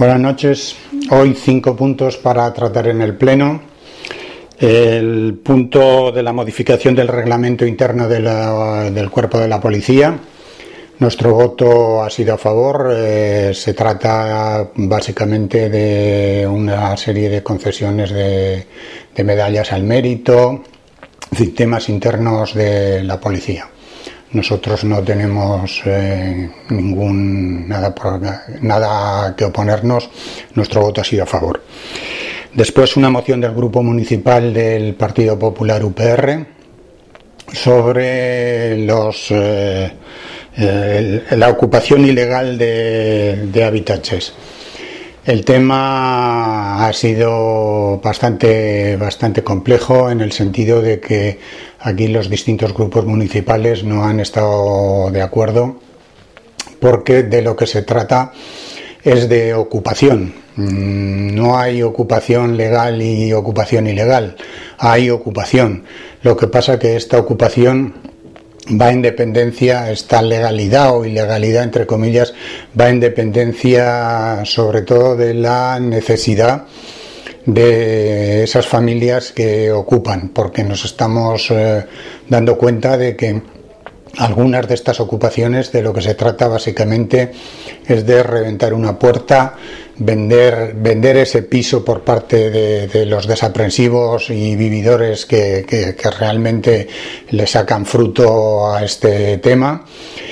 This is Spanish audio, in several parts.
Buenas noches. Hoy 5 puntos para tratar en el Pleno. El punto de la modificación del reglamento interno del Cuerpo de la Policía. Nuestro voto ha sido a favor. Se trata básicamente de una serie de concesiones de medallas al mérito, temas internos de la policía. Nosotros no tenemos nada que oponernos. Nuestro voto ha sido a favor. Después, una moción del Grupo Municipal del Partido Popular UPR sobre la ocupación ilegal de hábitats. El tema ha sido bastante complejo, en el sentido de que aquí los distintos grupos municipales no han estado de acuerdo, porque de lo que se trata es de ocupación. No hay ocupación legal y ocupación ilegal, hay ocupación. Lo que pasa es que esta ocupación va en dependencia, esta legalidad o ilegalidad, entre comillas, va en dependencia sobre todo de la necesidad de esas familias que ocupan, porque nos estamos dando cuenta de que algunas de estas ocupaciones, de lo que se trata básicamente es de reventar una puerta, vender ese piso por parte de los desaprensivos y vividores que realmente le sacan fruto a este tema,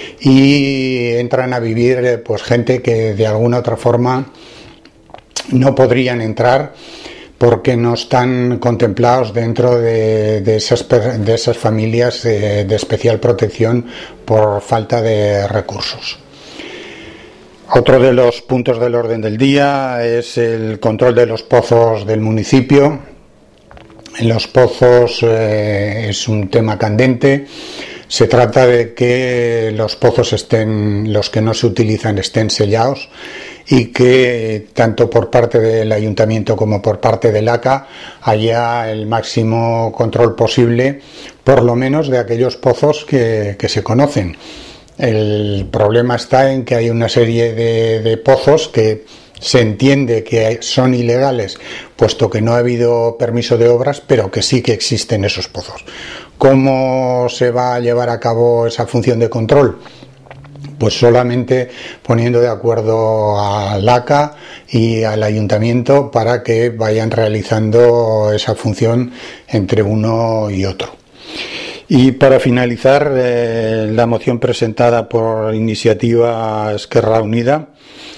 y entran a vivir pues gente que de alguna otra forma no podrían entrar, porque no están contemplados dentro de esas familias de especial protección por falta de recursos. Otro de los puntos del orden del día es el control de los pozos del municipio. En los pozos es un tema candente. Se trata de que los pozos los que no se utilizan, estén sellados, y que tanto por parte del ayuntamiento como por parte del ACA haya el máximo control posible, por lo menos de aquellos pozos que se conocen. El problema está en que hay una serie de pozos que se entiende que son ilegales, puesto que no ha habido permiso de obras, pero que sí que existen esos pozos. ¿Cómo se va a llevar a cabo esa función de control? Pues solamente poniendo de acuerdo al ACA y al ayuntamiento para que vayan realizando esa función entre uno y otro. Y para finalizar, la moción presentada por Iniciativa Esquerra Unida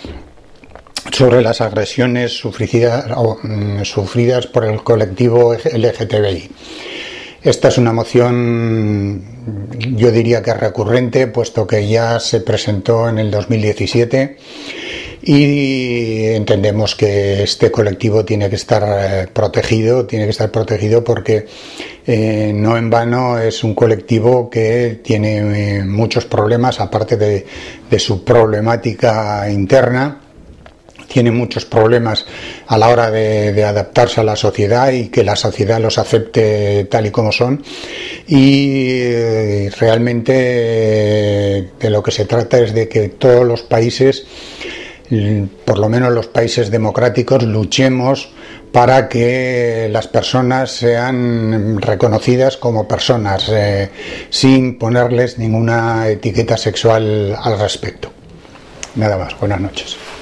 sobre las agresiones sufridas por el colectivo LGTBI. Esta es una moción, yo diría que recurrente, puesto que ya se presentó en el 2017, y entendemos que este colectivo tiene que estar protegido porque no en vano es un colectivo que tiene muchos problemas, aparte de su problemática interna. Tiene muchos problemas a la hora de adaptarse a la sociedad y que la sociedad los acepte tal y como son, y realmente de lo que se trata es de que todos los países, por lo menos los países democráticos, luchemos para que las personas sean reconocidas como personas, sin ponerles ninguna etiqueta sexual al respecto. Nada más, buenas noches.